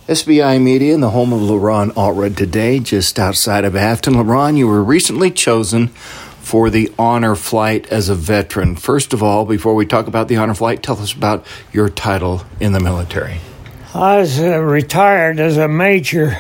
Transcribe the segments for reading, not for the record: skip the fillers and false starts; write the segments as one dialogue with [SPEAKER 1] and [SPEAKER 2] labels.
[SPEAKER 1] SBI Media in the home of LaRon Allred today, just outside of Afton. LaRon, you were recently chosen for the Honor Flight as a veteran. First of all, before we talk about the Honor Flight, tell us about your title in the military.
[SPEAKER 2] I was retired as a major,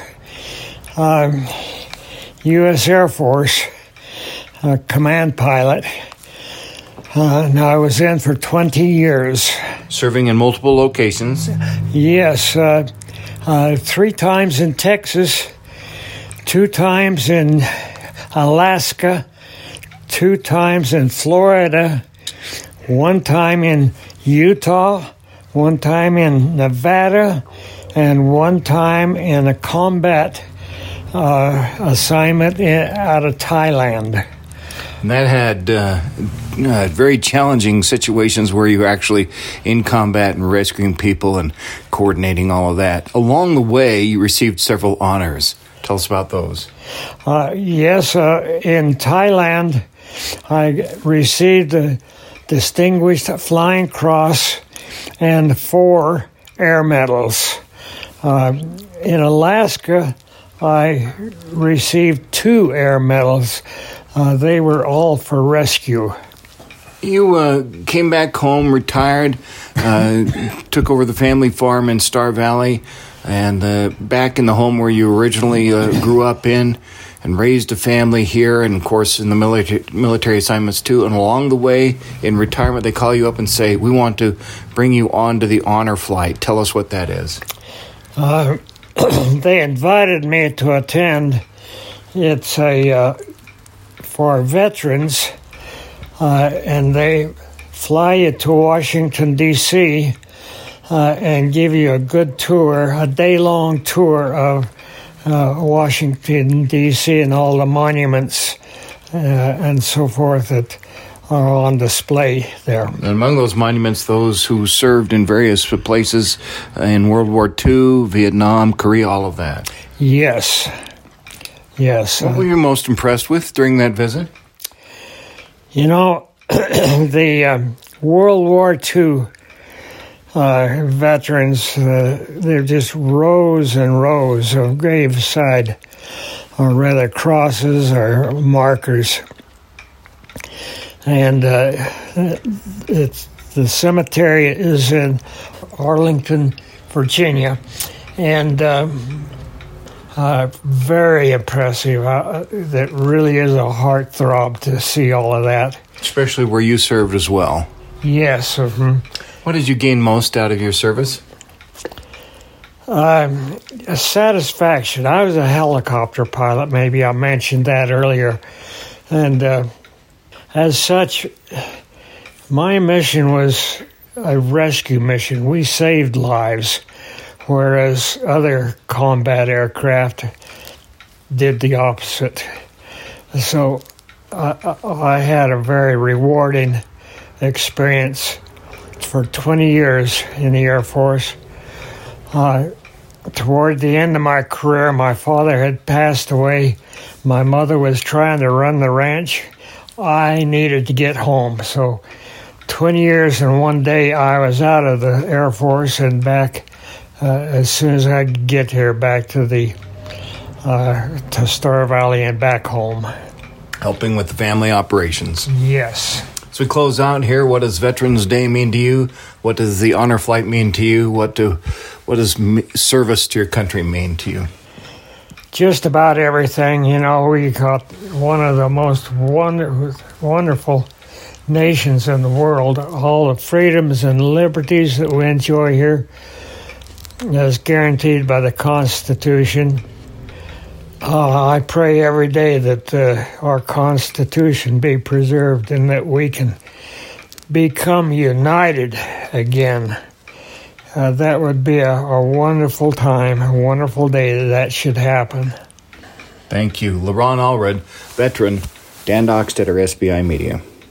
[SPEAKER 2] U.S. Air Force command pilot. And I was in for 20 years.
[SPEAKER 1] Serving in multiple locations?
[SPEAKER 2] Yes, 3 times in Texas, 2 times in Alaska, 2 times in Florida, 1 time in Utah, 1 time in Nevada, and 1 time in a combat assignment out of Thailand.
[SPEAKER 1] And that had very challenging situations where you were actually in combat and rescuing people and coordinating all of that. Along the way, you received several honors. Tell us about those.
[SPEAKER 2] Yes, in Thailand, I received the Distinguished Flying Cross and 4 air medals. In Alaska, I received 2 air medals. They were all for rescue.
[SPEAKER 1] You came back home, retired, took over the family farm in Star Valley, and back in the home where you originally grew up in, and raised a family here, and of course in the military assignments too. And along the way, in retirement, they call you up and say, "We want to bring you on to the Honor Flight." Tell us what that is.
[SPEAKER 2] They invited me to attend. It's for veterans, and they fly you to Washington, D.C., and give you a good tour, a day-long tour of Washington, D.C., and all the monuments and so forth that are on display there.
[SPEAKER 1] And among those monuments, those who served in various places in World War II, Vietnam, Korea, all of that.
[SPEAKER 2] Yes.
[SPEAKER 1] What were you most impressed with during that visit?
[SPEAKER 2] You know, the World War II veterans, they're just rows and rows of graveside, or rather crosses or markers. And the cemetery is in Arlington, Virginia, and very impressive. That really is a heartthrob to see all of that.
[SPEAKER 1] Especially where you served as well.
[SPEAKER 2] Yes.
[SPEAKER 1] What did you gain most out of your service?
[SPEAKER 2] Satisfaction. I was a helicopter pilot. Maybe I mentioned that earlier. And as such, my mission was a rescue mission. We saved lives, whereas other combat aircraft did the opposite. So I had a very rewarding experience for 20 years in the Air Force. Toward the end of my career, my father had passed away. My mother was trying to run the ranch. I needed to get home. So 20 years and 1 day, I was out of the Air Force and back as soon as I could get here, back to Star Valley and back home.
[SPEAKER 1] Helping with the family operations.
[SPEAKER 2] Yes.
[SPEAKER 1] So we close out here. What does Veterans Day mean to you? What does the Honor Flight mean to you? What does service to your country mean to you?
[SPEAKER 2] Just about everything. You know, we got one of the most wonderful nations in the world. All the freedoms and liberties that we enjoy here is guaranteed by the Constitution. I pray every day that our Constitution be preserved and that we can become united again. That would be a wonderful time, a wonderful day that should happen.
[SPEAKER 1] Thank you. LaRon Allred, veteran, Dan Dockstetter, SBI Media.